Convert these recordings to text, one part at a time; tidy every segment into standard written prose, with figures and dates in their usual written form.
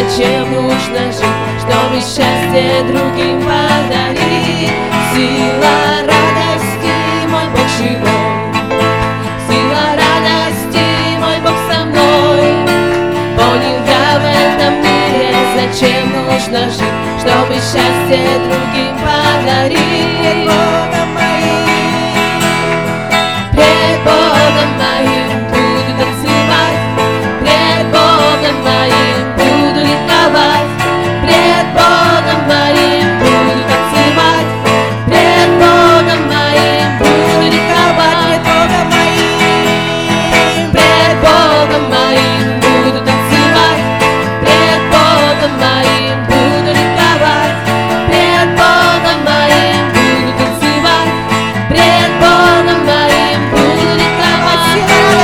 зачем нужно жить, чтобы счастье другим подарить. Сила радости, мой Бог живой, сила радости, мой Бог со мной. Понял я в этом мире, зачем нужно жить, чтобы счастье другим подарить. Пред Богом моим буду танцевать, пред Богом моим буду ликовать, пред Богом моим буду танцевать, пред Богом моим буду ликовать, пред Богом моим буду танцевать, пред Богом моим буду ликовать, пред Богом моим буду танцевать, пред Богом моим буду ликовать.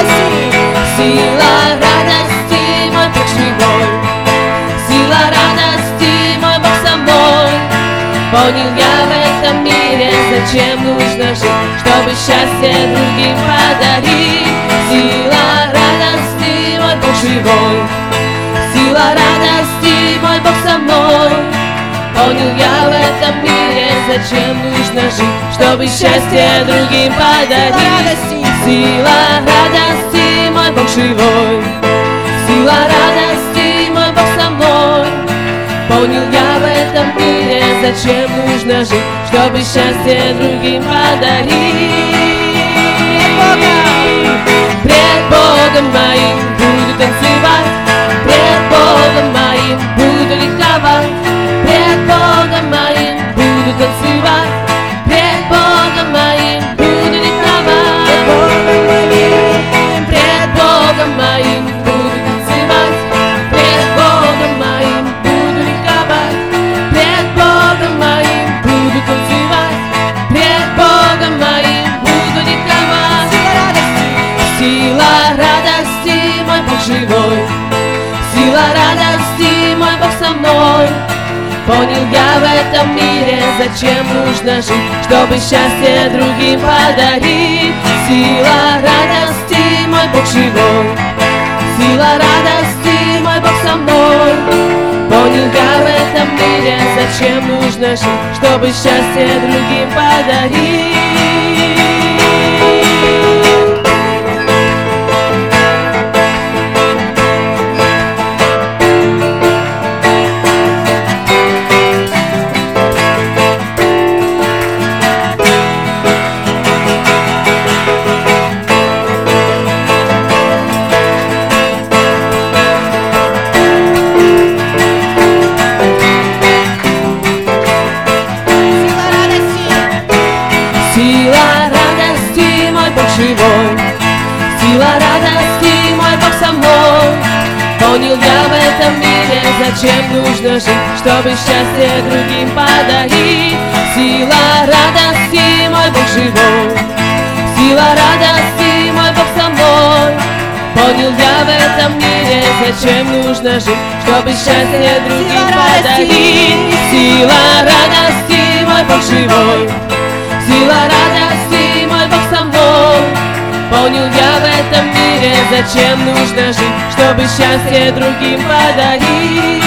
Сила радости, мой Бог живой, сила радости, мой Бог со мной. Понял я в этом мире, зачем нужно жить, чтобы счастье другим подарить. Сила радости, мой Бог живой, сила радости, мой Бог со мной. Понял я в этом мире, зачем нужно жить, чтобы счастье другим подарить. Сила радости, мой Бог живой, сила радости, мой Бог со мной. Понял я в этом мире, зачем нужно жить, чтобы счастье другим подарить. Пред Богом моим буду танцевать, пред Богом моим буду ликовать, пред Богом моим буду танцевать, пред Богом моим буду ликовать, пред Богом моим буду танцевать, пред Богом моим буду ликовать, пред Богом моим буду танцевать, пред Богом моим буду ликовать. Сила радости, мой Бог живой, сила радости, мой Бог со мной. Понял я в этом мире, зачем нужно жить, чтобы счастье другим подарить. Сила радости, мой Бог живой, сила радости, мой Бог со мной. Понял я в этом мире, зачем нужно жить, чтобы счастье другим подарить. Сила радости, мой Бог живой, сила радости, мой Бог со мной. Понял я в этом мире, зачем нужно жить, чтобы счастье другим подарить. Сила радости, мой Бог живой, сила радости, мой Бог со мной. Понял я в этом мире, зачем нужно жить, чтобы счастье другим подарить. Сила радости, мой Бог живой, сила радости, мой Бог со мной. Понял я в этом мире, зачем нужно жить, чтобы счастье другим подарить.